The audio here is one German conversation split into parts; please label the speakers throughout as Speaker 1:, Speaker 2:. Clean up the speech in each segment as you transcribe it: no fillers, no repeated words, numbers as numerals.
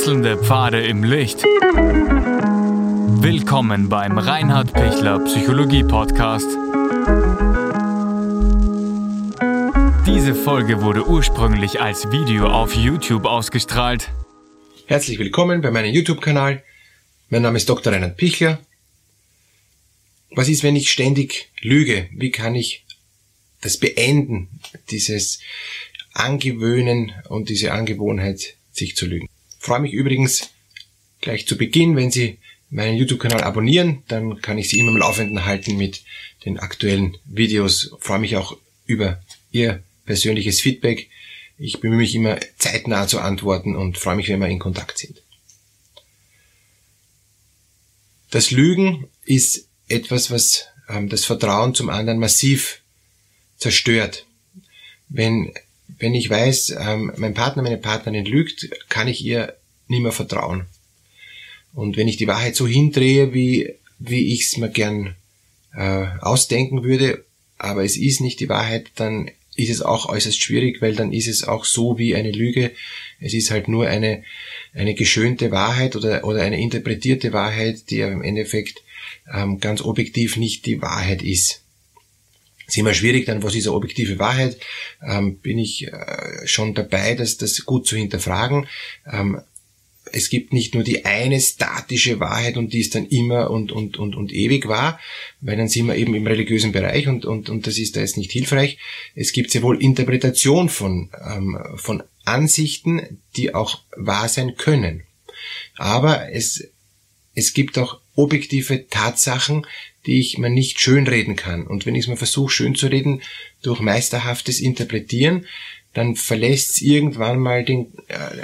Speaker 1: Wechselnde Pfade im Licht. Willkommen beim Reinhard Pichler Psychologie Podcast. Diese Folge wurde ursprünglich als Video auf YouTube ausgestrahlt.
Speaker 2: Herzlich willkommen bei meinem YouTube-Kanal. Mein Name ist Dr. Reinhard Pichler. Was ist, wenn ich ständig lüge? Wie kann ich das beenden, dieses Angewöhnen und diese Angewohnheit, sich zu lügen? Ich freue mich übrigens gleich zu Beginn, wenn Sie meinen YouTube-Kanal abonnieren, dann kann ich Sie immer im Laufenden halten mit den aktuellen Videos. Ich freue mich auch über Ihr persönliches Feedback. Ich bemühe mich immer zeitnah zu antworten und freue mich, wenn wir in Kontakt sind. Das Lügen ist etwas, was das Vertrauen zum anderen massiv zerstört. Wenn ich weiß, mein Partner, meine Partnerin lügt, kann ich ihr nicht mehr vertrauen. Und wenn ich die Wahrheit so hindrehe, wie ich es mir gern ausdenken würde, aber es ist nicht die Wahrheit, dann ist es auch äußerst schwierig, weil dann ist es auch so wie eine Lüge. Es ist halt nur eine geschönte Wahrheit oder eine interpretierte Wahrheit, die im Endeffekt ganz objektiv nicht die Wahrheit ist. Es ist immer schwierig dann, was ist eine objektive Wahrheit? Bin ich schon dabei, das gut zu hinterfragen. Es gibt nicht nur die eine statische Wahrheit und die ist dann immer und ewig wahr, weil dann sind wir eben im religiösen Bereich und das ist da jetzt nicht hilfreich. Es gibt sehr wohl Interpretation von Ansichten, die auch wahr sein können. Aber es gibt auch objektive Tatsachen, die ich mir nicht schönreden kann. Und wenn ich es mir versuche, schön zu reden, durch meisterhaftes Interpretieren, dann verlässt es irgendwann mal den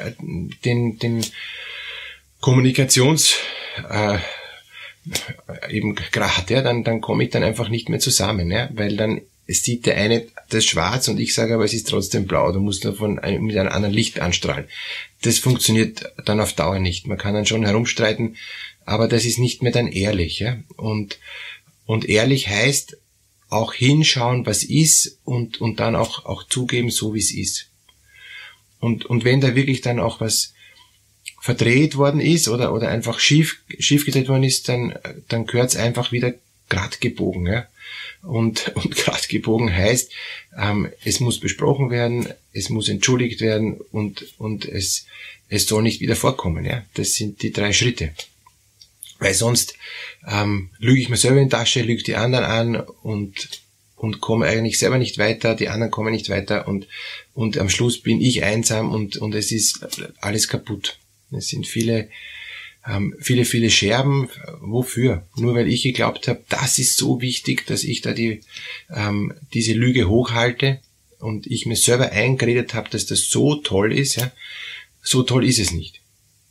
Speaker 2: eben Grad, ja, dann komme ich dann einfach nicht mehr zusammen, ja, weil dann sieht der eine das schwarz und ich sage aber, es ist trotzdem blau, du musst nur mit einem anderen Licht anstrahlen. Das funktioniert dann auf Dauer nicht. Man kann dann schon herumstreiten, aber das ist nicht mehr dann ehrlich, ja, und ehrlich heißt auch hinschauen, was ist und dann auch zugeben, so wie es ist. Und wenn da wirklich dann auch was verdreht worden ist oder einfach schief gedreht worden ist, dann gehört es einfach wieder grad gebogen, ja. Und grad gebogen heißt, es muss besprochen werden, es muss entschuldigt werden und es soll nicht wieder vorkommen, ja. Das sind die 3 Schritte. Weil sonst lüge ich mir selber in die Tasche, lüge die anderen an und komme eigentlich selber nicht weiter, die anderen kommen nicht weiter und am Schluss bin ich einsam und es ist alles kaputt. Es sind viele Scherben. Wofür? Nur weil ich geglaubt habe, das ist so wichtig, dass ich da diese Lüge hochhalte und ich mir selber eingeredet habe, dass das so toll ist. Ja? So toll ist es nicht.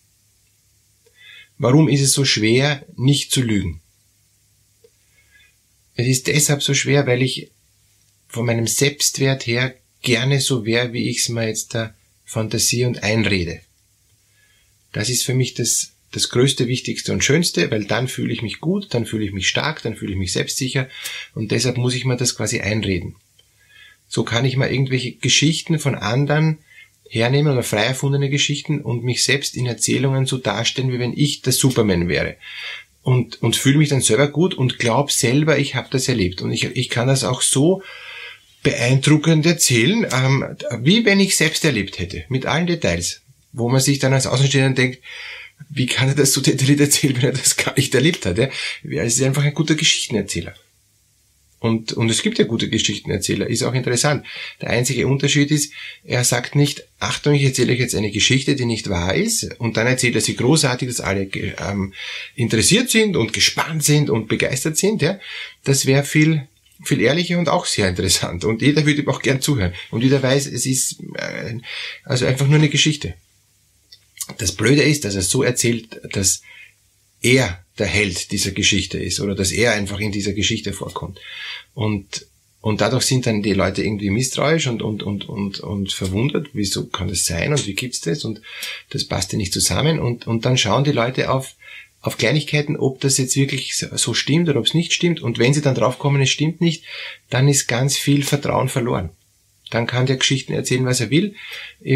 Speaker 2: Warum ist es so schwer, nicht zu lügen? Es ist deshalb so schwer, weil ich von meinem Selbstwert her gerne so wäre, wie ich es mir jetzt da fantasiere und einrede. Das ist für mich das Größte, Wichtigste und Schönste, weil dann fühle ich mich gut, dann fühle ich mich stark, dann fühle ich mich selbstsicher und deshalb muss ich mir das quasi einreden. So kann ich mal irgendwelche Geschichten von anderen hernehmen oder frei erfundene Geschichten und mich selbst in Erzählungen so darstellen, wie wenn ich der Superman wäre. Und fühle mich dann selber gut und glaube selber, ich habe das erlebt. Und ich kann das auch so beeindruckend erzählen, wie wenn ich selbst erlebt hätte, mit allen Details. Wo man sich dann als Außenstehender denkt, wie kann er das so detailliert erzählen, wenn er das gar nicht erlebt hat? Ja? Es ist einfach ein guter Geschichtenerzähler. Und es gibt ja gute Geschichtenerzähler, ist auch interessant. Der einzige Unterschied ist, er sagt nicht, Achtung, ich erzähle euch jetzt eine Geschichte, die nicht wahr ist, und dann erzählt er sie großartig, dass alle interessiert sind und gespannt sind und begeistert sind. Ja? Das wäre viel ehrlicher und auch sehr interessant. Und jeder würde ihm auch gern zuhören. Und jeder weiß, es ist also einfach nur eine Geschichte. Das Blöde ist, dass er so erzählt, dass er der Held dieser Geschichte ist oder dass er einfach in dieser Geschichte vorkommt. Und dadurch sind dann die Leute irgendwie misstrauisch und verwundert, wieso kann das sein und wie gibt's das und das passt ja nicht zusammen und dann schauen die Leute auf Kleinigkeiten, ob das jetzt wirklich so stimmt oder ob es nicht stimmt und wenn sie dann draufkommen, es stimmt nicht, dann ist ganz viel Vertrauen verloren. Dann kann der Geschichten erzählen, was er will. Eben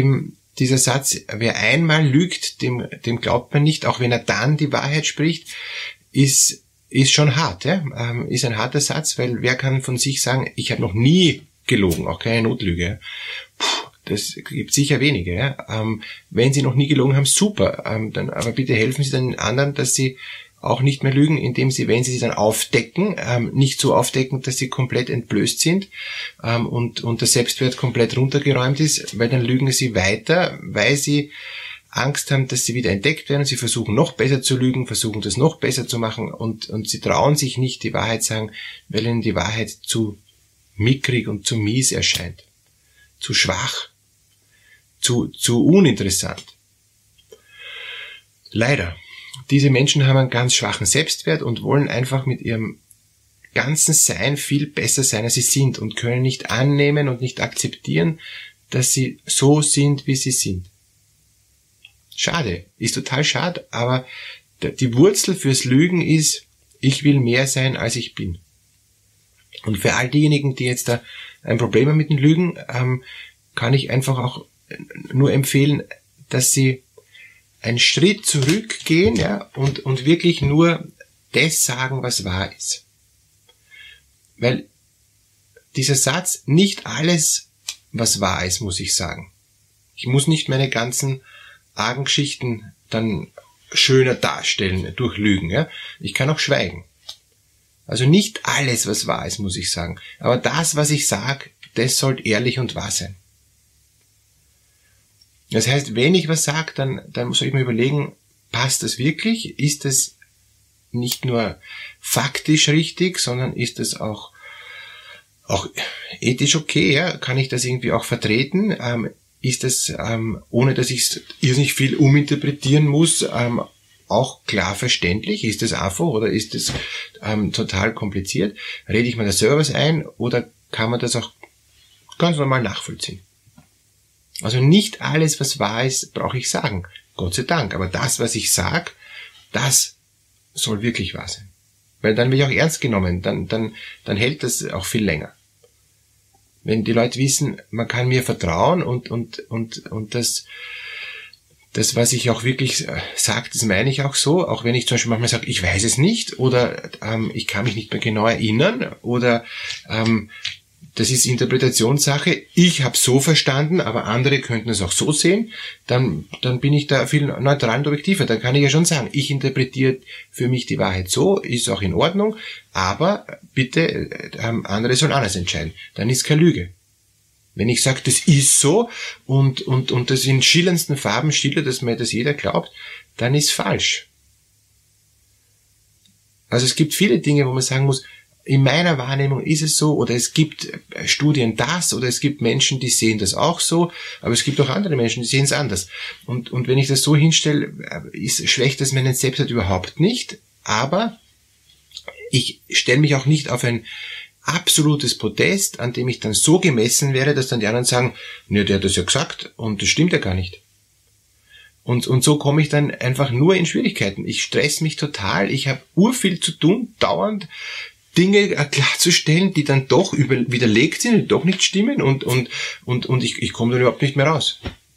Speaker 2: dieser Satz, wer einmal lügt, dem glaubt man nicht, auch wenn er dann die Wahrheit spricht, ist schon hart, ja? Ist ein harter Satz, weil wer kann von sich sagen, ich habe noch nie gelogen, auch keine Notlüge. Das gibt sicher wenige. Ja? Wenn Sie noch nie gelogen haben, super. Aber bitte helfen Sie den anderen, dass sie auch nicht mehr lügen, indem sie, wenn sie dann aufdecken, nicht so aufdecken, dass sie komplett entblößt sind und der Selbstwert komplett runtergeräumt ist, weil dann lügen sie weiter, weil sie Angst haben, dass sie wieder entdeckt werden. Sie versuchen noch besser zu lügen, versuchen das noch besser zu machen und sie trauen sich nicht die Wahrheit sagen, weil ihnen die Wahrheit zu mickrig und zu mies erscheint, zu schwach, zu uninteressant. Leider. Diese Menschen haben einen ganz schwachen Selbstwert und wollen einfach mit ihrem ganzen Sein viel besser sein, als sie sind und können nicht annehmen und nicht akzeptieren, dass sie so sind, wie sie sind. Schade, ist total schade, aber die Wurzel fürs Lügen ist, ich will mehr sein, als ich bin. Und für all diejenigen, die jetzt da ein Problem haben mit dem Lügen, kann ich einfach auch nur empfehlen, dass sie einen Schritt zurückgehen, ja, und wirklich nur das sagen, was wahr ist. Weil dieser Satz, nicht alles, was wahr ist, muss ich sagen. Ich muss nicht meine ganzen argen Geschichten dann schöner darstellen durch Lügen, ja. Ich kann auch schweigen. Also nicht alles, was wahr ist, muss ich sagen. Aber das, was ich sage, das soll ehrlich und wahr sein. Das heißt, wenn ich was sage, dann soll ich mir überlegen, passt das wirklich? Ist das nicht nur faktisch richtig, sondern ist das auch ethisch okay? Ja? Kann ich das irgendwie auch vertreten? Ist das, ohne dass ich irrsinnig viel uminterpretieren muss, auch klar verständlich? Ist das einfach oder ist das total kompliziert? Rede ich mir da selber was ein oder kann man das auch ganz normal nachvollziehen? Also nicht alles, was wahr ist, brauche ich sagen. Gott sei Dank. Aber das, was ich sage, das soll wirklich wahr sein. Weil dann bin ich auch ernst genommen. Dann hält das auch viel länger. Wenn die Leute wissen, man kann mir vertrauen und das, was ich auch wirklich sage, das meine ich auch so. Auch wenn ich zum Beispiel manchmal sage, ich weiß es nicht oder ich kann mich nicht mehr genau erinnern oder das ist Interpretationssache. Ich habe so verstanden, aber andere könnten es auch so sehen. Dann bin ich da viel neutraler und objektiver. Dann kann ich ja schon sagen, ich interpretiere für mich die Wahrheit so, ist auch in Ordnung, aber bitte andere sollen anders entscheiden. Dann ist keine Lüge. Wenn ich sage, das ist so und das in schillerndsten Farben schildert, dass mir das jeder glaubt, dann ist falsch. Also es gibt viele Dinge, wo man sagen muss, in meiner Wahrnehmung ist es so, oder es gibt Studien das, oder es gibt Menschen, die sehen das auch so, aber es gibt auch andere Menschen, die sehen es anders. Und wenn ich das so hinstelle, schwächt das meinen Selbstwert überhaupt nicht, aber ich stelle mich auch nicht auf ein absolutes Podest, an dem ich dann so gemessen werde, dass dann die anderen sagen, ne, der hat das ja gesagt, und das stimmt ja gar nicht. Und so komme ich dann einfach nur in Schwierigkeiten. Ich stress mich total, ich habe urviel zu tun, dauernd Dinge klarzustellen, die dann doch widerlegt sind, die doch nicht stimmen und ich komme dann überhaupt nicht mehr raus.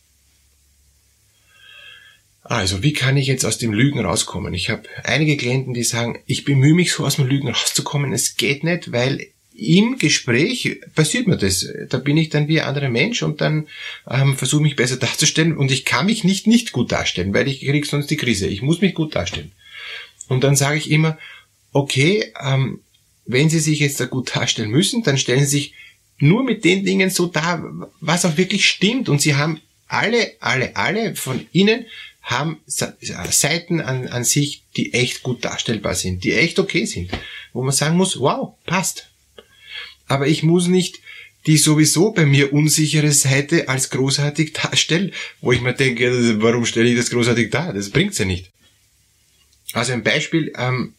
Speaker 2: Also, wie kann ich jetzt aus dem Lügen rauskommen? Ich habe einige Klienten, die sagen, ich bemühe mich so aus dem Lügen rauszukommen, es geht nicht, weil im Gespräch passiert mir das. Da bin ich dann wie ein anderer Mensch und dann versuche mich besser darzustellen und ich kann mich nicht gut darstellen, weil ich kriege sonst die Krise. Ich muss mich gut darstellen. Und dann sage ich immer, okay, wenn Sie sich jetzt da gut darstellen müssen, dann stellen Sie sich nur mit den Dingen so dar, was auch wirklich stimmt. Und Sie haben alle von Ihnen haben Seiten an sich, die echt gut darstellbar sind, die echt okay sind, wo man sagen muss, wow, passt. Aber ich muss nicht die sowieso bei mir unsichere Seite als großartig darstellen, wo ich mir denke, warum stelle ich das großartig dar? Das bringt's ja nicht. Also ein Beispiel,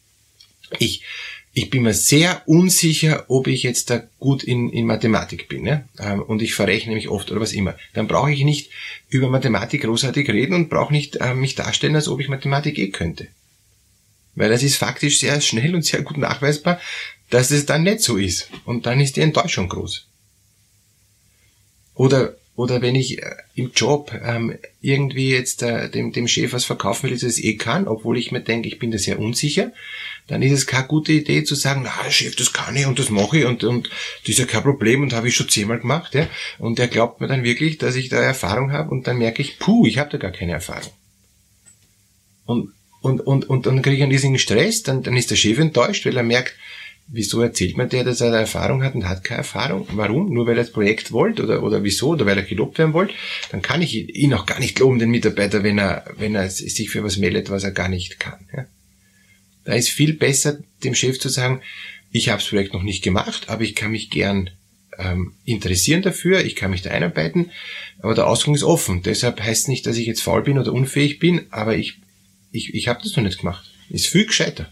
Speaker 2: ich bin mir sehr unsicher, ob ich jetzt da gut in Mathematik bin, ne? Und ich verrechne mich oft oder was immer. Dann brauche ich nicht über Mathematik großartig reden und brauche nicht mich darstellen, als ob ich Mathematik könnte. Weil das ist faktisch sehr schnell und sehr gut nachweisbar, dass es dann nicht so ist. Und dann ist die Enttäuschung groß. Oder oder wenn ich im Job irgendwie jetzt dem Chef was verkaufen will, dass er es kann, obwohl ich mir denke, ich bin da sehr unsicher, dann ist es keine gute Idee zu sagen, na Chef, das kann ich und das mache ich und das ist ja kein Problem und habe ich schon 10-mal gemacht. Ja? Und der glaubt mir dann wirklich, dass ich da Erfahrung habe und dann merke ich, ich habe da gar keine Erfahrung. Und dann kriege ich einen riesigen Stress, dann ist der Chef enttäuscht, weil er merkt, wieso erzählt mir der, dass er da Erfahrung hat und hat keine Erfahrung? Warum? Nur weil er das Projekt wollte oder wieso? Oder weil er gelobt werden wollte? Dann kann ich ihn auch gar nicht loben, den Mitarbeiter, wenn er sich für was meldet, was er gar nicht kann. Ja? Da ist viel besser, dem Chef zu sagen, ich habe das Projekt noch nicht gemacht, aber ich kann mich gern interessieren dafür, ich kann mich da einarbeiten, aber der Ausgang ist offen. Deshalb heißt nicht, dass ich jetzt faul bin oder unfähig bin, aber ich habe das noch nicht gemacht. Ist viel gescheiter.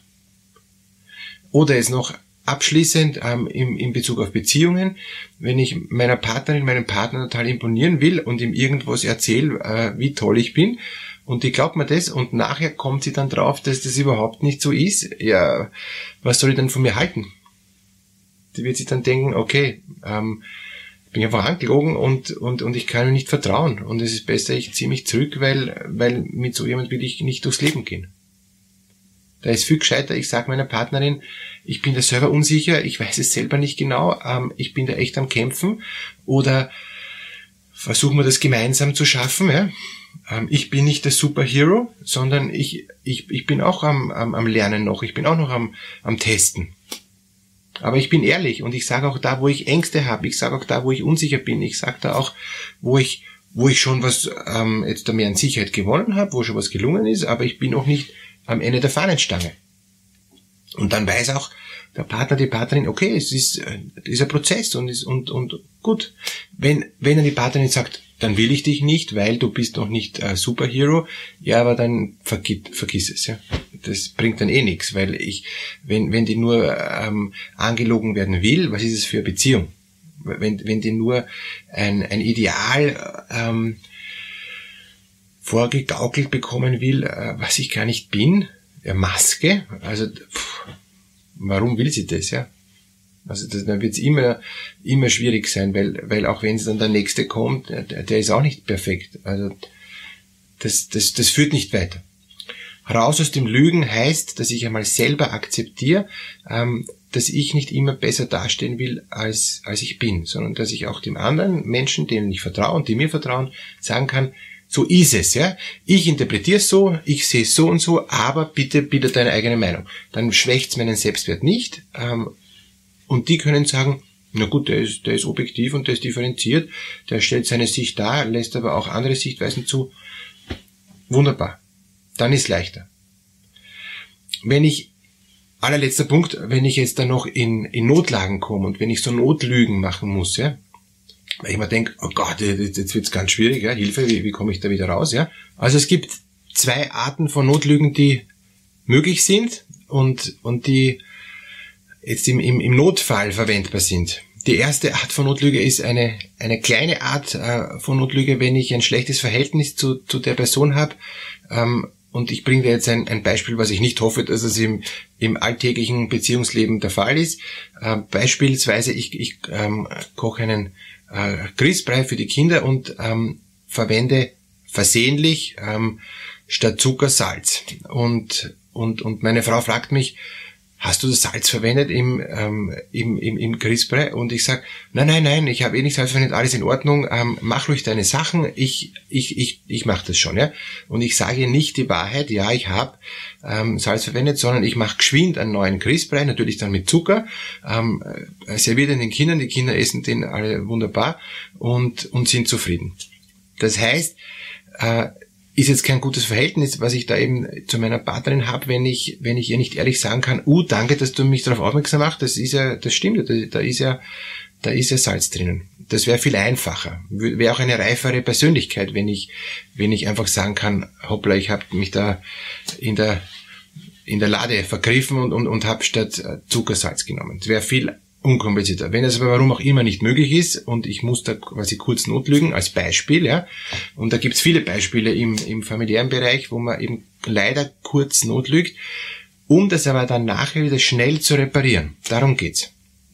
Speaker 2: Oder jetzt noch abschließend in Bezug auf Beziehungen, wenn ich meiner Partnerin, meinem Partner total imponieren will und ihm irgendwas erzähle, wie toll ich bin, und die glaubt mir das und nachher kommt sie dann drauf, dass das überhaupt nicht so ist, ja, was soll ich denn von mir halten? Die wird sich dann denken, okay, ich bin einfach angelogen und ich kann mir nicht vertrauen und es ist besser, ich ziehe mich zurück, weil mit so jemand will ich nicht durchs Leben gehen. Da ist viel gescheiter, ich sage meiner Partnerin, ich bin da selber unsicher, ich weiß es selber nicht genau, ich bin da echt am Kämpfen oder versuchen wir das gemeinsam zu schaffen. Ja? Ich bin nicht der Superhero, sondern ich bin auch am Lernen noch, ich bin auch noch am Testen. Aber ich bin ehrlich und ich sage auch da, wo ich Ängste habe, ich sage auch da, wo ich unsicher bin, ich sage da auch, wo ich schon was jetzt da mehr an Sicherheit gewonnen habe, wo schon was gelungen ist, aber ich bin noch nicht am Ende der Fahnenstange. Und dann weiß auch der Partner, die Partnerin, okay, es ist ein Prozess und gut. Wenn dann die Partnerin sagt, dann will ich dich nicht, weil du bist noch nicht Superhero, ja, aber dann vergiss es, ja. Das bringt dann eh nichts, weil wenn die nur angelogen werden will, was ist es für eine Beziehung? Wenn die nur ein Ideal vorgegaukelt bekommen will, was ich gar nicht bin, Maske, also warum will sie das, ja? Also dann wird es immer schwierig sein, weil auch wenn es dann der Nächste kommt, der ist auch nicht perfekt. Also das führt nicht weiter. Raus aus dem Lügen heißt, dass ich einmal selber akzeptiere, dass ich nicht immer besser dastehen will, als ich bin, sondern dass ich auch dem anderen Menschen, denen ich vertraue und die mir vertrauen, sagen kann, so ist es, ja. Ich interpretiere es so, ich sehe es so und so, aber bitte deine eigene Meinung. Dann schwächt es meinen Selbstwert nicht. Und die können sagen, na gut, der ist objektiv und der ist differenziert, der stellt seine Sicht dar, lässt aber auch andere Sichtweisen zu. Wunderbar. Dann ist leichter. Allerletzter Punkt, wenn ich jetzt dann noch in Notlagen komme und wenn ich so Notlügen machen muss, ja, weil ich mir denke, oh Gott, jetzt wird's ganz schwierig, ja, Hilfe, wie komme ich da wieder raus, ja? Also es gibt 2 Arten von Notlügen, die möglich sind und die jetzt im Notfall verwendbar sind. Die erste Art von Notlüge ist eine kleine Art von Notlüge, wenn ich ein schlechtes Verhältnis zu der Person habe. Und ich bringe dir jetzt ein Beispiel, was ich nicht hoffe, dass es im alltäglichen Beziehungsleben der Fall ist. Beispielsweise, ich koche einen Grießbrei für die Kinder und verwende versehentlich statt Zucker Salz. Und meine Frau fragt mich, hast du das Salz verwendet im Grießbrei? Und ich sage, nein, ich habe nicht Salz verwendet, alles in Ordnung, mach ruhig deine Sachen, ich mache das schon, ja. Und ich sage nicht die Wahrheit, ja, ich habe Salz verwendet, sondern ich mache geschwind einen neuen Grießbrei, natürlich dann mit Zucker, serviere den Kindern, die Kinder essen den alle wunderbar und sind zufrieden. Das heißt, ist jetzt kein gutes Verhältnis, was ich da eben zu meiner Partnerin habe, wenn ich ihr nicht ehrlich sagen kann, danke, dass du mich darauf aufmerksam machst, das stimmt, da ist ja Salz drinnen. Das wäre viel einfacher. Wäre auch eine reifere Persönlichkeit, wenn ich einfach sagen kann, hoppla, ich habe mich da in der Lade vergriffen und habe statt Zucker Salz genommen. Das wäre viel unkomplizierter. Wenn es aber warum auch immer nicht möglich ist und ich muss da quasi kurz notlügen, als Beispiel, ja, und da gibt's viele Beispiele im familiären Bereich, wo man eben leider kurz notlügt, um das aber dann nachher wieder schnell zu reparieren. Darum geht's.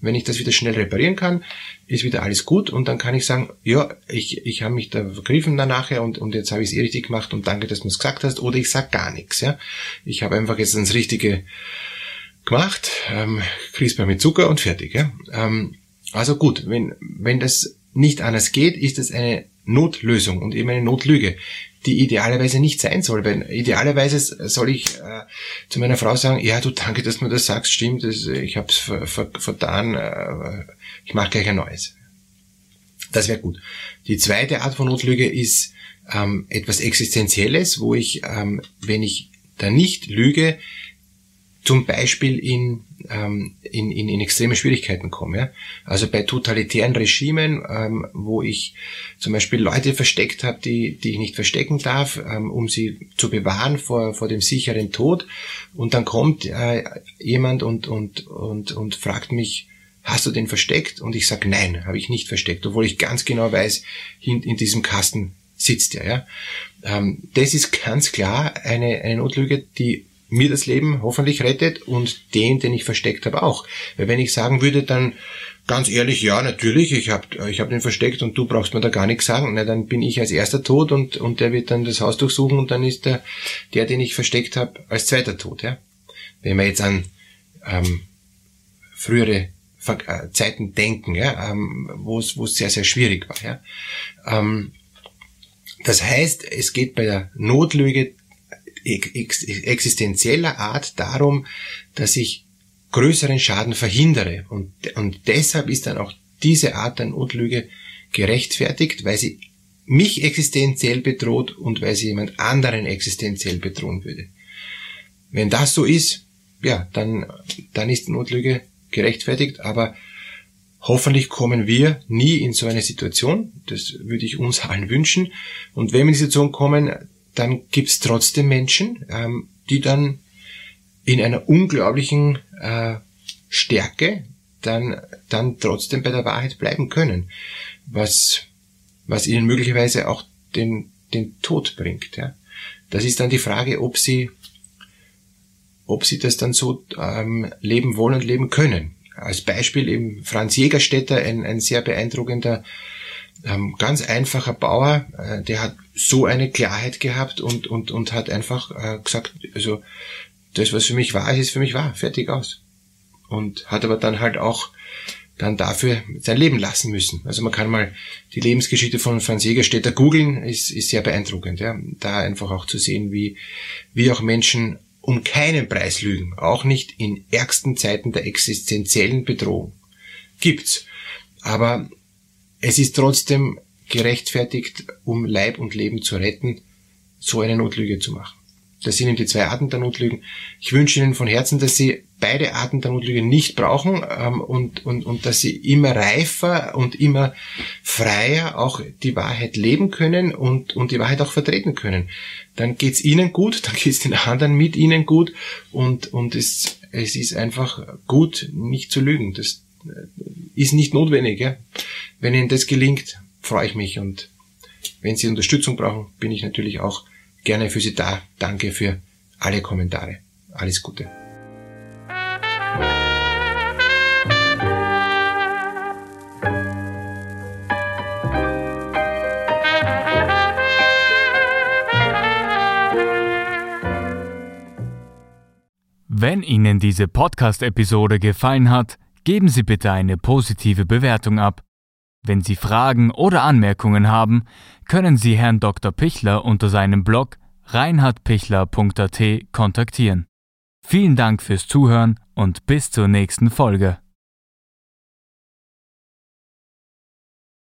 Speaker 2: Wenn ich das wieder schnell reparieren kann, ist wieder alles gut und dann kann ich sagen, ja, ich habe mich da vergriffen nachher und jetzt habe ich es richtig gemacht und danke, dass du es gesagt hast, oder ich sag gar nichts. Ja, ich habe einfach jetzt das Richtige gemacht, Crisper mit Zucker und fertig. Ja, also gut, wenn das nicht anders geht, ist das eine Notlösung und eben eine Notlüge, die idealerweise nicht sein soll, weil idealerweise soll ich zu meiner Frau sagen, ja, du, danke, dass du mir das sagst, stimmt, ich habe es vertan, ich mache gleich ein neues. Das wäre gut. Die zweite Art von Notlüge ist etwas Existenzielles, wo ich, wenn ich da nicht lüge, zum Beispiel in extreme Schwierigkeiten komme. Ja? Also bei totalitären Regimen, wo ich zum Beispiel Leute versteckt habe, die ich nicht verstecken darf, um sie zu bewahren vor dem sicheren Tod. Und dann kommt jemand und fragt mich, hast du den versteckt? Und ich sage, nein, habe ich nicht versteckt, obwohl ich ganz genau weiß, in diesem Kasten sitzt er. Ja? Das ist ganz klar eine Notlüge, die mir das Leben hoffentlich rettet und den ich versteckt habe, auch. Weil wenn ich sagen würde, dann ganz ehrlich, ja, natürlich, ich hab den versteckt und du brauchst mir da gar nichts sagen, na, dann bin ich als erster tot und der wird dann das Haus durchsuchen und dann ist der den ich versteckt habe, als zweiter tot. Ja? Wenn wir jetzt an frühere Zeiten denken, ja, wo es sehr, sehr schwierig war. Ja? Das heißt, es geht bei der Notlüge existenzieller Art darum, dass ich größeren Schaden verhindere. Und deshalb ist dann auch diese Art der Notlüge gerechtfertigt, weil sie mich existenziell bedroht und weil sie jemand anderen existenziell bedrohen würde. Wenn das so ist, ja, dann ist die Notlüge gerechtfertigt, aber hoffentlich kommen wir nie in so eine Situation. Das würde ich uns allen wünschen. Und wenn wir in die Situation kommen, dann gibt's trotzdem Menschen, die dann in einer unglaublichen Stärke dann trotzdem bei der Wahrheit bleiben können, was ihnen möglicherweise auch den Tod bringt. Ja. Das ist dann die Frage, ob sie das dann so leben wollen und leben können. Als Beispiel eben Franz Jägerstätter, ein sehr beeindruckender, ganz einfacher Bauer, der hat so eine Klarheit gehabt und hat einfach gesagt, also das, was für mich wahr ist für mich wahr, fertig aus. Und hat aber dann halt auch dann dafür sein Leben lassen müssen. Also man kann mal die Lebensgeschichte von Franz Jägerstätter googeln, ist sehr beeindruckend, ja. Da einfach auch zu sehen, wie auch Menschen um keinen Preis lügen, auch nicht in ärgsten Zeiten der existenziellen Bedrohung. Gibt's. Aber es ist trotzdem gerechtfertigt, um Leib und Leben zu retten, so eine Notlüge zu machen. Das sind eben die zwei Arten der Notlügen. Ich wünsche Ihnen von Herzen, dass Sie beide Arten der Notlüge nicht brauchen und dass Sie immer reifer und immer freier auch die Wahrheit leben können und die Wahrheit auch vertreten können. Dann geht's Ihnen gut, dann geht's den anderen mit Ihnen gut und es ist einfach gut, nicht zu lügen. Das ist nicht notwendig. Ja? Wenn Ihnen das gelingt, freue ich mich, und wenn Sie Unterstützung brauchen, bin ich natürlich auch gerne für Sie da. Danke für alle Kommentare. Alles Gute.
Speaker 1: Wenn Ihnen diese Podcast-Episode gefallen hat, geben Sie bitte eine positive Bewertung ab. Wenn Sie Fragen oder Anmerkungen haben, können Sie Herrn Dr. Pichler unter seinem Blog reinhardpichler.at kontaktieren. Vielen Dank fürs Zuhören und bis zur nächsten Folge.